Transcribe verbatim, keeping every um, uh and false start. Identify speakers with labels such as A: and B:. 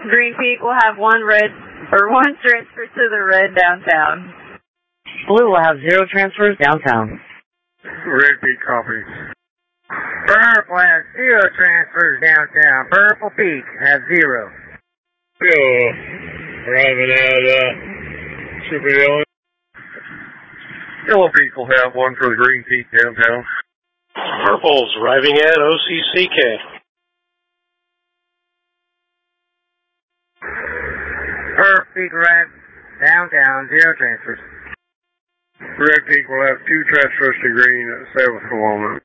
A: Green Peak will have one red, or one transfer to the red downtown.
B: Blue will have zero transfers downtown.
C: Red Peak copy.
D: Purple has zero transfers downtown. Purple Peak has zero.
C: Yeah, arriving at, uh, Super Yellow. Yellow Peak will have one for the Green Peak downtown.
E: Purple's arriving at O C C K.
D: Purple Peak arrived downtown, zero transfers.
C: Red Peak will have two transfers to Green at seventh Walnut.